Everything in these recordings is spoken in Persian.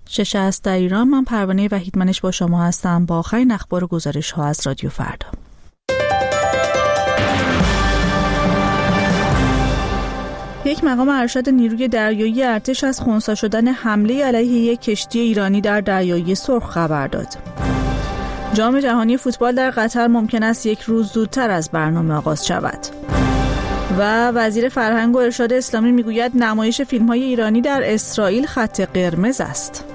شش است در ایران. من پروانه وحیدمنش با شما هستم با آخرین اخبار و گزارش ها از رادیو فردا. یک مقام ارشد نیروی دریایی ارتش از خنثی شدن حمله علیه یک کشتی ایرانی در دریای سرخ خبر داد. جام جهانی فوتبال در قطر ممکن است یک روز زودتر از برنامه آغاز شود. و وزیر فرهنگ و ارشاد اسلامی میگوید نمایش فیلم‌های ایرانی در اسرائیل خط قرمز است.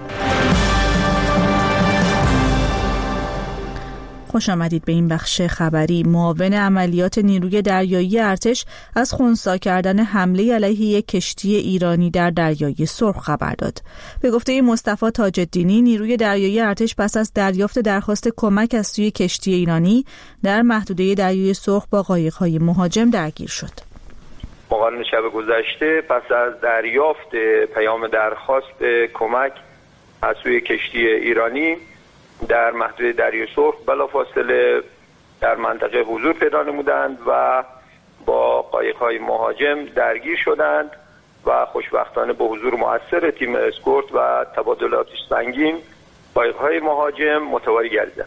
خوش آمدید به این بخش خبری. معاون عملیات نیروی دریایی ارتش از خنثی کردن حمله علیه یک کشتی ایرانی در دریای سرخ خبر داد. به گفته مصطفی تاج‌الدینی، نیروی دریایی ارتش پس از دریافت درخواست کمک از سوی کشتی ایرانی در محدوده دریای سرخ با قایق‌های مهاجم درگیر شد. مقارن شب گذشته پس از دریافت پیام درخواست کمک از سوی کشتی ایرانی در محدوده دریای سرخ بلافاصله در منطقه حضور پیدا نمودند و با قایق‌های مهاجم درگیر شدند و خوشبختانه با حضور مؤثر تیم اسکورت و تبادلات سنگین قایق‌های مهاجم متواری گردیدند.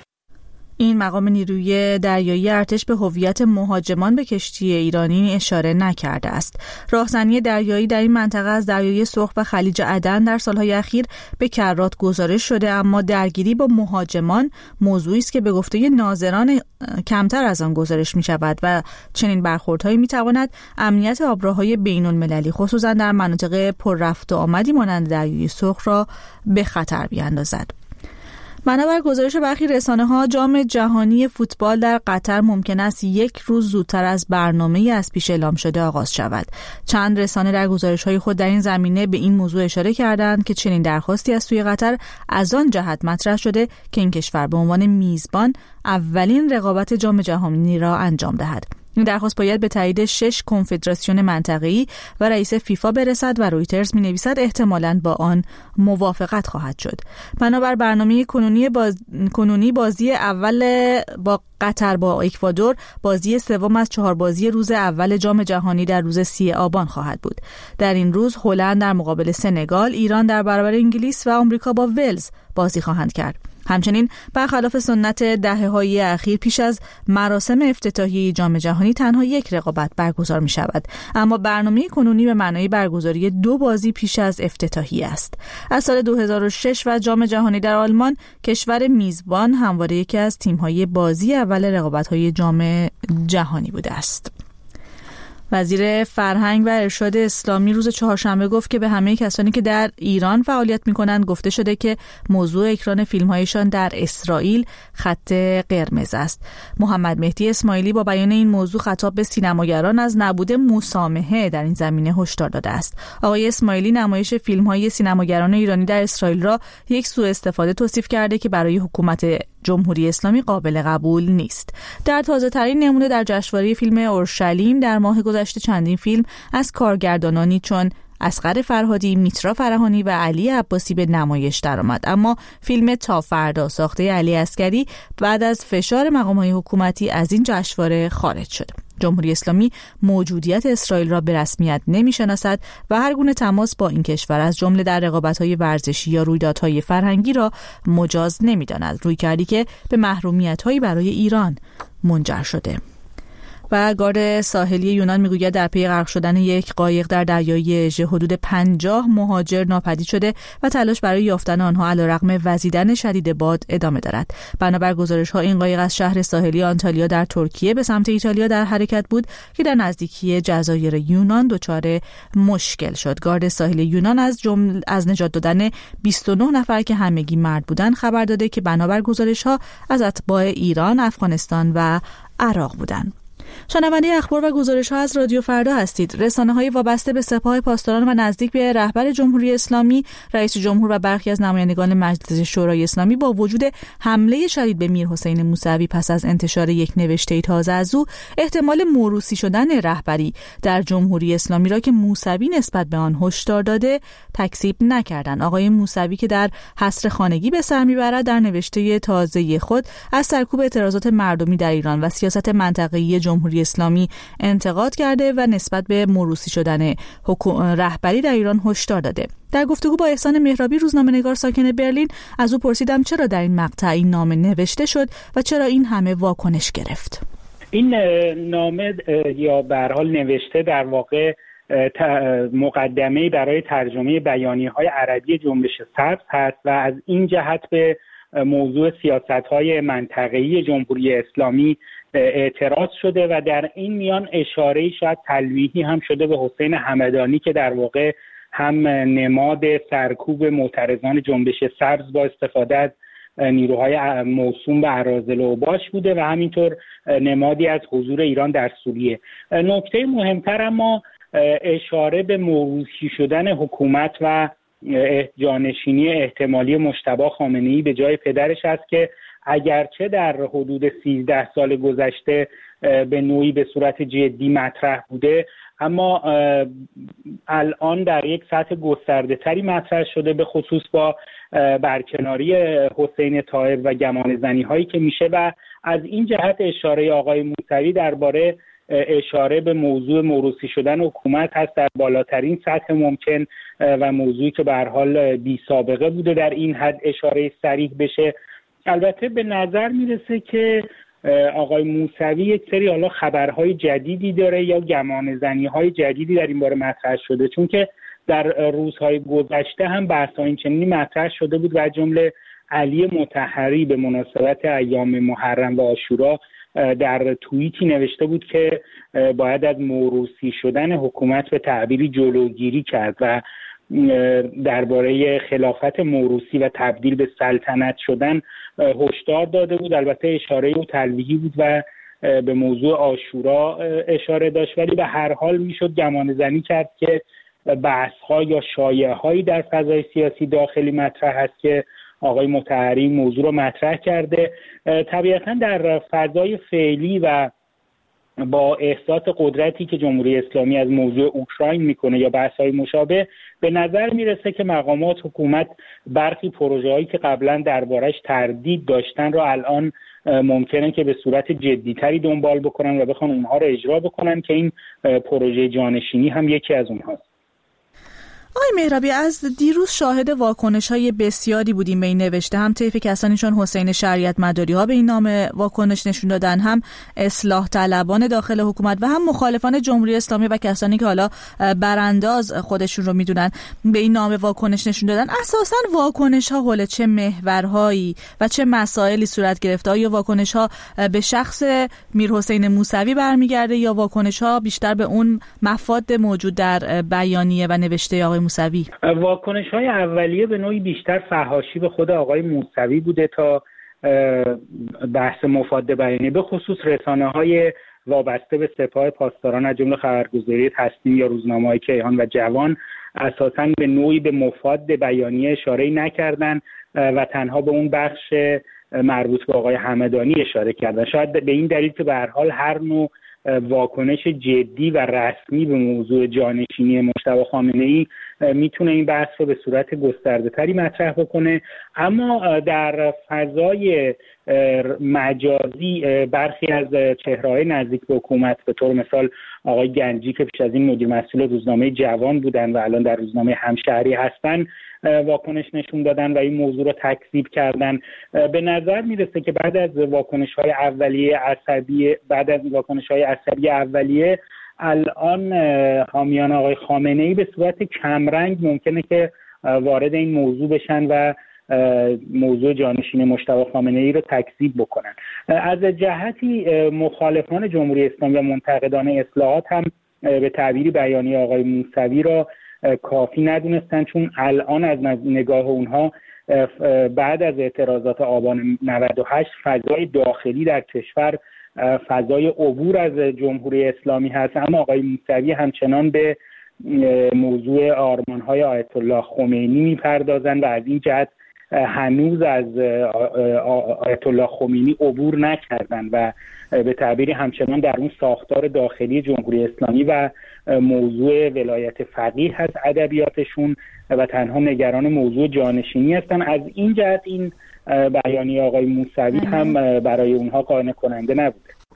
این مقام نیروی دریایی ارتش به هویت مهاجمان به کشتی ایرانی اشاره نکرده است. راهزنی دریایی در این منطقه از دریای سرخ و خلیج عدن در سالهای اخیر به کرات گزارش شده، اما درگیری با مهاجمان موضوعی است که به گفته ناظران کمتر از آن گزارش می شود و چنین برخوردهایی می تواند امنیت آبراهای بین المللی خصوصا در مناطق پر رفت و آمدی مانند دریای سرخ را به خطر بیاندازد. بنابر گزارش برخی رسانه‌ها، جام جهانی فوتبال در قطر ممکن است یک روز زودتر از برنامه‌ای از پیش اعلام شده آغاز شود. چند رسانه در گزارش‌های خود در این زمینه به این موضوع اشاره کردند که چنین درخواستی از سوی قطر از آن جهت مطرح شده که این کشور به عنوان میزبان اولین رقابت جام جهانی را انجام دهد. این درخواست باید به تایید 6 کنفدراسیون منطقه‌ای و رئیس فیفا برسد و رویترز می‌نویسد احتمالاً با آن موافقت خواهد شد. بنابر برنامه کنونی بازی اول با قطر با اکوادور بازی سوم از 4 بازی روز اول جام جهانی در روز 30 آبان خواهد بود. در این روز هلند در مقابل سنگال، ایران در برابر انگلیس و آمریکا با ولز بازی خواهند کرد. همچنین برخلاف سنت دهه‌های اخیر پیش از مراسم افتتاحیه جام جهانی تنها یک رقابت برگزار می شود، اما برنامه کنونی به معنای برگزاری 2 بازی پیش از افتتاحیه است. از سال 2006 و جام جهانی در آلمان، کشور میزبان همواره یکی از تیم‌های بازی اول رقابت‌های جام جهانی بوده است. وزیر فرهنگ و ارشاد اسلامی روز چهارشنبه گفت که به همه کسانی که در ایران فعالیت می‌کنند گفته شده که موضوع اکران فیلم‌هایشان در اسرائیل خط قرمز است. محمد مهدی اسماعیلی با بیان این موضوع خطاب به سینماگران از نبود مسامحه در این زمینه هشدار داده است. آقای اسماعیلی نمایش فیلم‌های سینماگران ایرانی در اسرائیل را یک سوء استفاده توصیف کرده که برای حکومت جمهوری اسلامی قابل قبول نیست. در تازه‌ترین نمونه در جشنواره فیلم اورشلیم در ماه گذشته چندین فیلم از کارگردانانی چون اصغر فرهادی، میترا فرهانی و علی عباسی به نمایش درآمد، اما فیلم تا فردا ساخته علی عسگری بعد از فشار مقام‌های حکومتی از این جشنواره خارج شد. جمهوری اسلامی موجودیت اسرائیل را به رسمیت نمی‌شناسد و هر گونه تماس با این کشور از جمله در رقابت‌های ورزشی یا رویدادهای فرهنگی را مجاز نمی‌داند، رویکردی که به محرومیت‌هایی برای ایران منجر شده. و گارد ساحلی یونان میگوید در پی غرق شدن یک قایق در دریای اژه حدود 50 مهاجر ناپدید شده و تلاش برای یافتن آنها علیرغم وزیدن شدید باد ادامه دارد. بنابر گزارش‌ها این قایق از شهر ساحلی آنتالیا در ترکیه به سمت ایتالیا در حرکت بود که در نزدیکی جزایر یونان دچار مشکل شد. گارد ساحلی یونان از نجات دادن 29 نفر که همگی مرد بودند خبر داده که بنابر گزارش‌ها از اتباع ایران، افغانستان و عراق بودند. شنونده اخبار و گزارش‌ها از رادیو فردا هستید. رسانه‌های وابسته به سپاه پاسداران و نزدیک به رهبر جمهوری اسلامی، رئیس جمهور و برخی از نمایندگان مجلس شورای اسلامی با وجود حمله شدید به میرحسین موسوی پس از انتشار یک نوشته تازه از او، احتمال موروثی شدن رهبری در جمهوری اسلامی را که موسوی نسبت به آن هشدار داده تکذیب نکردند. آقای موسوی که در حصر خانگی به سر میبرد در نوشته تازه خود از سرکوب اعتراضات مردمی در ایران و سیاست منطقه‌ای جمهوری اسلامی انتقاد کرده و نسبت به موروثی شدن رهبری در ایران هشدار داده. در گفتگو با احسان مهرابی، روزنامه‌نگار ساکن برلین، از او پرسیدم چرا در این مقطع این نامه نوشته شد و چرا این همه واکنش گرفت. این نامه یا به هر حال نوشته در واقع مقدمه‌ای برای ترجمه بیانیه‌های عربی جنبش سبز هست و از این جهت به موضوع سیاست‌های منطقه‌ای جمهوری اسلامی اعتراض شده و در این میان اشاره‌ای شاید تلویحی هم شده به حسین همدانی که در واقع هم نماد سرکوب معترضان جنبش سبز با استفاده از نیروهای موسوم به اراذل اوباش بوده و همینطور نمادی از حضور ایران در سوریه. نکته مهمتر اما اشاره به موروثی شدن حکومت و جانشینی احتمالی مجتبی خامنه‌ای به جای پدرش است که اگرچه در حدود 13 سال گذشته به نوعی به صورت جدی مطرح بوده، اما الان در یک سطح گسترده تری مطرح شده، به خصوص با برکناری حسین طاهر و گمانه‌زنی هایی که میشه و از این جهت اشاره آقای موسوی درباره اشاره به موضوع موروثی شدن حکومت هست در بالاترین سطح ممکن و موضوعی که به هر حال بی سابقه بوده در این حد اشاره صریح بشه. البته به نظر میرسه که آقای موسوی یک سری حالا خبرهای جدیدی داره یا گمانه‌زنی‌های جدیدی در این باره مطرح شده، چون که در روزهای گذشته هم بحث‌های چنینی مطرح شده بود و از جمله علی مطهری به مناسبت ایام محرم و عاشورا در توییتی نوشته بود که باید از موروثی شدن حکومت به تعبیری جلوگیری کرد و درباره خلافت موروثی و تبدیل به سلطنت شدن هشدار داده بود. البته اشاره او تلویحی بود و به موضوع عاشورا اشاره داشت، ولی به هر حال میشد گمانه‌زنی کرد که بحث‌ها یا شایعه‌هایی در فضای سیاسی داخلی مطرح هست که آقای مطهری موضوع رو مطرح کرده. طبیعتاً در فضای فعلی و با احساس قدرتی که جمهوری اسلامی از موضوع اوکراین میکنه یا بحث‌های مشابه، به نظر میرسه که مقامات حکومت برخی پروژه‌هایی که قبلا دربارش تردید داشتن رو الان ممکنه که به صورت جدی‌تری دنبال بکنن و بخوان اونها رو اجرا بکنن که این پروژه جانشینی هم یکی از اونهاست. آقای مهرابی، از دیروز شاهد واکنش‌های بسیاری بودیم به این نوشته. هم طیف کسانی چون حسین شریعت مداری‌ها به این نامه واکنش نشون دادن، هم اصلاح طلبان داخل حکومت و هم مخالفان جمهوری اسلامی و کسانی که حالا برانداز خودشون رو میدونن به این نامه واکنش نشون دادن. اساساً واکنش‌ها حول چه محورهایی و چه مسائلی صورت گرفته؟ آیا واکنش‌ها به شخص میرحسین موسوی برمیگرده یا واکنش‌ها بیشتر به اون مفاد موجود در بیانیه و نوشته آقای موسوی؟ واکنش‌های اولیه به نوعی بیشتر فحاشی به خود آقای موسوی بوده تا بحث مفاد بیانیه، به خصوص رسانه‌های وابسته به سپاه پاسداران از جمله خبرگزاری تصمیم یا روزنامه‌های کیهان و جوان اساساً به نوعی به مفاد بیانیه اشاره نکردند و تنها به اون بخش مربوط به آقای همدانی اشاره کردند. شاید به این دلیل که به هر حال هر نوع واکنش جدی و رسمی به موضوع جانشینی مجتبی خامنه‌ای میتونه این بحث رو به صورت گسترده‌تری مطرح بکنه، اما در فضای مجازی برخی از چهره‌های نزدیک به حکومت به طور مثال آقای گنجی که پیش از این مدیر مسئول روزنامه جوان بودن و الان در روزنامه همشهری هستن واکنش نشون دادن و این موضوع رو تکذیب کردن. به نظر میرسه که بعد از واکنش‌های عصبی اولیه الان حامیان آقای خامنه‌ای به صورت کمرنگ ممکنه که وارد این موضوع بشن و موضوع جانشین مجتبی خامنه‌ای رو تکذیب بکنن. از جهتی مخالفان جمهوری اسلامی و منتقدان اصلاحات هم به تعبیری بیانیه آقای موسوی را کافی ندونستن، چون الان از نگاه اونها بعد از اعتراضات آبان 98 فضای داخلی در کشور فضای عبور از جمهوری اسلامی هست، اما آقای موسوی همچنان به موضوع آرمان‌های آیت الله خمینی میپردازن و از این جهت هنوز از آیت الله خمینی عبور نکردن و به تعبیری همچنان در اون ساختار داخلی جمهوری اسلامی و موضوع ولایت فقیه هست ادبیاتشون و تنها نگران موضوع جانشینی هستن. از این جهت این بیانیه آقای موسوی هم برای اونها قانع کننده نبوده.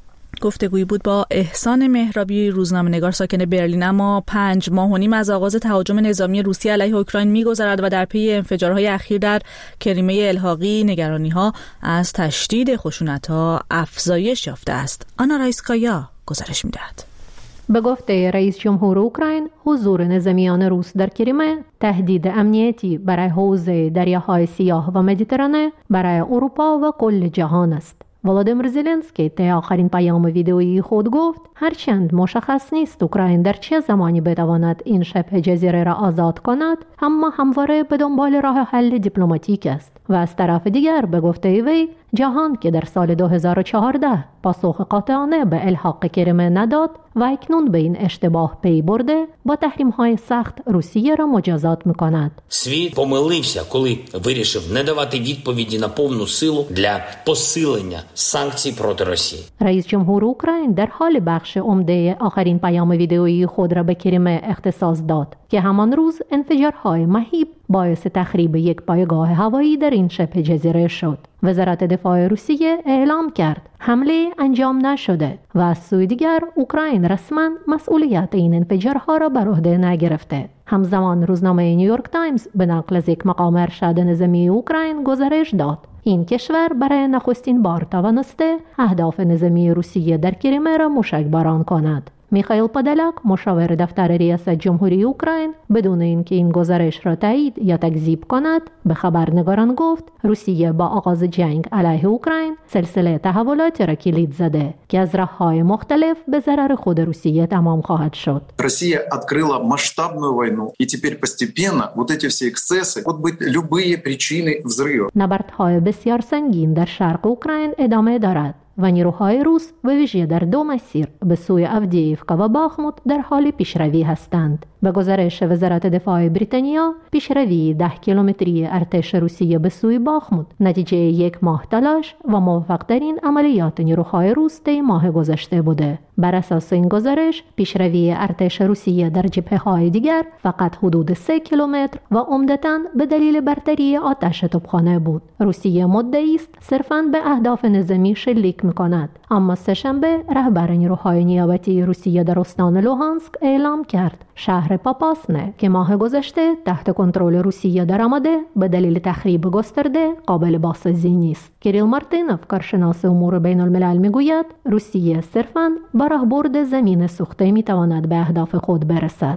گفتگویی بود با احسان مهرابی، روزنامه‌نگار ساکن برلین. اما 5 ماه و نیم از آغاز تهاجم نظامی روسیه علیه اوکراین می‌گذرد و در پی انفجارهای اخیر در کریمه الحاقی نگرانی‌ها از تشدید خشونت‌ها افزایش یافته است. آنا رایسکایا گزارش می‌دهد. به گفته رئیس جمهور اوکراین، حضور نظامیان روس در کریمه تهدید امنیتی برای حوزه دریاهای سیاه و مدیترانه برای اروپا و کل جهان است. ولادیمیر زلنسکی طی آخرین پیام ویدئویی خود گفت هرچند مشخص نیست اوکراین در چه زمانی بتواند این شبه جزیره را آزاد کند، اما همواره به دنبال راه حل دیپلماتیک است و از طرف دیگر به گفته وی جهان که در سال 2014 پاسخ قاطعانه به الحاق کریمه نداد و اکنون به این اشتباه پی برده با تحریم‌های سخت روسیه را مجازات می‌کند. Світ помилився, коли вирішив не давати відповіді на повну силу для посилення санкцій проти Росії. رئیس جمهور اوکراین در حال بخش عمده آخرین پیام ویدئویی خود را به کریمه اختصاص داد که همان روز انفجارهای مهیب باعث تخریب یک پایگاه هوایی در این شبه جزیره شد. وزارت دفاع روسیه اعلام کرد حمله انجام نشده و از سوی دیگر اوکراین رسما مسئولیت این انفجارها را بر عهده نگرفته. همزمان روزنامه نیویورک تایمز به نقل از یک مقام ارشد نظامی اوکراین گزارش داد این کشور برای نخستین بار توانسته اهداف نظامی روسیه در کریمه را موشکباران کند. میخائیل پادالک، مشاور دفتر ریاست جمهوری اوکراین، بدون اینکه این گزارش را تایید یا تکذیب کند، به خبرنگاران گفت روسیه با آغاز جنگ علیه اوکراین سلسله تحولاتی را کلید زده که از راه‌های مختلف به ضرر خود روسیه تمام خواهد شد. Россия открыла масштабную войну, и теперь постепенно вот эти все эксцессы, могут быть любые причины взрыва. نبردهای بسیار سنگین در شرق اوکراین ادامه دارد و نیروهای روس به ویژه در دو مسیر به سوی اودییفکا و باخموت در حال پیشروی هستند. به گزارش وزارت دفاع بریتانیا، پیشروی 10 کیلومتری ارتش روسیه به سوی باخموت نتیجه یک ماه تلاش و موفق‌ترین عملیات نیروهای روس طی ماه گذشته بوده. بر اساس این گزارش، پیشروی ارتش روسیه در جبهه‌های دیگر فقط حدود 3 کیلومتر و عمدتاً به دلیل برتری آتش توپخانه بود. روسیه مدعی است صرفاً به اهداف نظامی شلیک می‌کند، اما سه‌شنبه رهبر نیروهای نیابتی روسیه در استان لوهانسک اعلام کرد شهر پاپاسنه که ماه گذشته تحت کنترل روسیه درآمده به دلیل تخریب گسترده قابل بازسازی نیست. کیریل مارتینوف، کارشناس امور بین الملل، میگوید روسیه صرفاً با راهبرد زمین سوخته میتواند به اهداف خود برسد.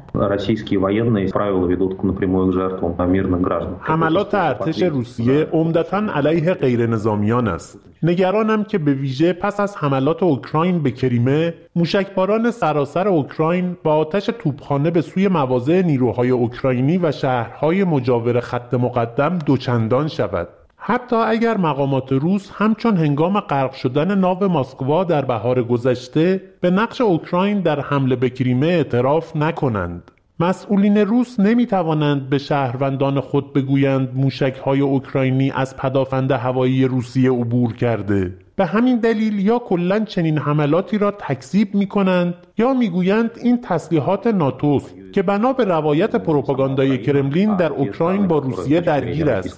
حملات ارتش روسیه عمدتاً علیه غیر نظامیان است. نگرانم که به ویژه پس از حملات اوکراین به کریمه، موشکباران سراسر اوکراین با آتش توپخانه به سوی مواضع نیروهای اوکراینی و شهرهای مجاور خط مقدم دوچندان شود. حتی اگر مقامات روس همچون هنگام غرق شدن ناو ماسکوا در بهار گذشته به نقش اوکراین در حمله به کریمه اعتراف نکنند. مسئولین روس نمیتوانند به شهروندان خود بگویند موشک‌های اوکراینی از پدافند هوایی روسیه عبور کرده. به همین دلیل یا کلاً چنین حملاتی را تکذیب می‌کنند یا می‌گویند این تسلیحات ناتوست که بنا به روایت پروپاگاندای کرملین در اوکراین با روسیه درگیر است.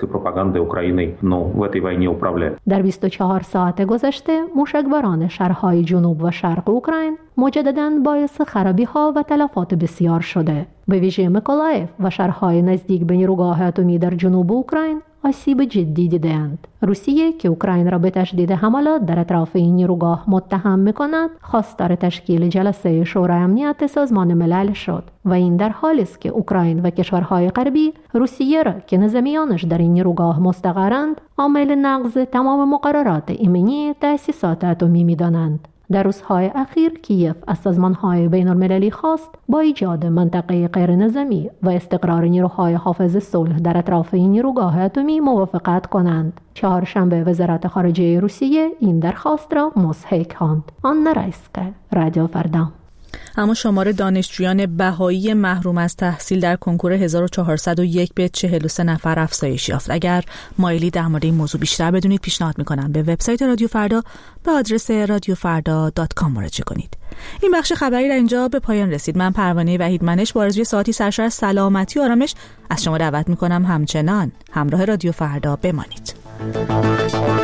در 24 ساعت گذشته موشکباران شهرهای جنوب و شرق اوکراین مجدداً باعث خرابی‌ها و تلفات بسیار شده. به ویژه میکولایف و شهرهای نزدیک به نیروگاه اتمی در جنوب اوکراین آسیب جدی دیدند. روسیه که اوکراین را به تشدید حملات در اطراف این نیروگاه متهم می‌کند، خواستار تشکیل جلسه شورای امنیت سازمان ملل شد و این در حالی است که اوکراین و کشورهای غربی روسیه را که نظامیانش در این نیروگاه مستقرند عامل نقض تمام مقررات ایمنی تأسیسات اتمی می‌دانند. در روزهای اخیر کیف از سازمان‌های بین‌المللی خواست با ایجاد منطقه غیر نظامی و استقرار نیروهای حافظ صلح در اطراف این نیروگاه اتمی موافقت کنند. چهارشنبه وزارت خارجه روسیه این درخواست را مضحک خواند. آنا رایسکایا، رادیو فردا. اما شمار دانشجویان بهایی محروم از تحصیل در کنکور 1401 به 43 نفر افزایش یافت. اگر مایلی در مورد این موضوع بیشتر بدونید، پیشنهاد میکنم به وبسایت رادیو فردا به آدرس radiofarda.com مراجعه کنید. این بخش خبری در اینجا به پایان رسید. من پروانه وحیدمنش با آرزوی ساعتی سرشار از سلامتی و آرامش از شما دعوت میکنم همچنان همراه رادیو فردا بمانید.